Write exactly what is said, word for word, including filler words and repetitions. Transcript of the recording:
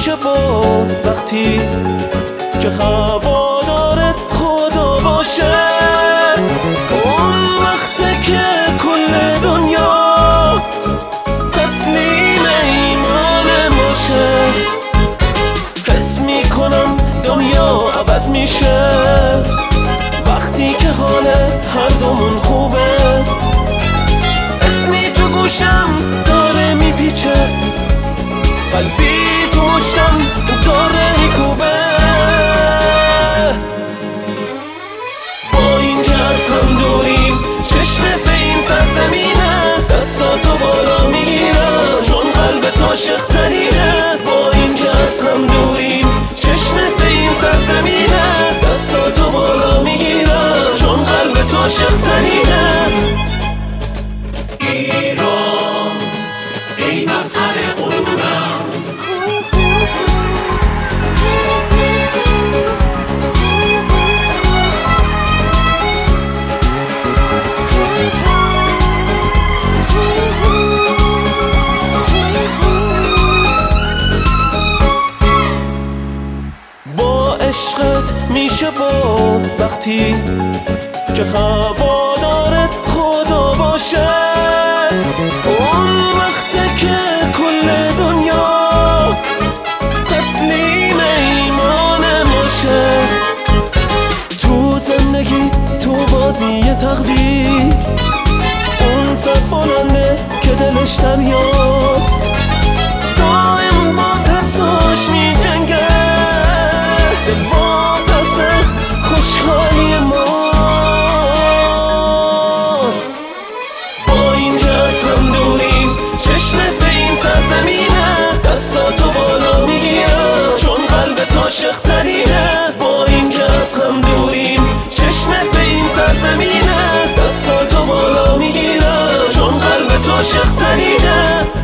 میشه با وقتی که هوادارت خدا باشه. اون وقته که کل دنیا تسلیم ایمان باشه. حس میکنم دنیا عوض میشه وقتی که حال هر دومون خوبه. اسمی تو گوشم داره میپیچه، قلبی تو مشتم داره میکوبه. با این که از هم دوریم چشمت به این سرزمینه، دستاتو بالا میگیرم چون قلبت عاشق ترینه. با این که از هم دوریم چشمت به این سرزمینه، دستاتو بالا میگیرم چون قلبت عاشق ترینه. ایران ای مظهر غرورم، عشقت میشه با وقتی که هوادارت خدا باشه. اون وقته که کل دنیا تسلیم ایمان باشه. تو زندگی تو بازی تقدیر اون سر بلنده که دلش دریاست، دائم با ترساش میجنگه. دل واپس خوشحالی ماست. با این که از هم دوریم چشمت به این سرزمینه، دستاتو بالا میگیرم چون قلبت عاشق ترینه. با این که از هم دوریم چشمت به این سرزمینه، دستاتو بالا میگیرم چون قلبت عاشق ترینه.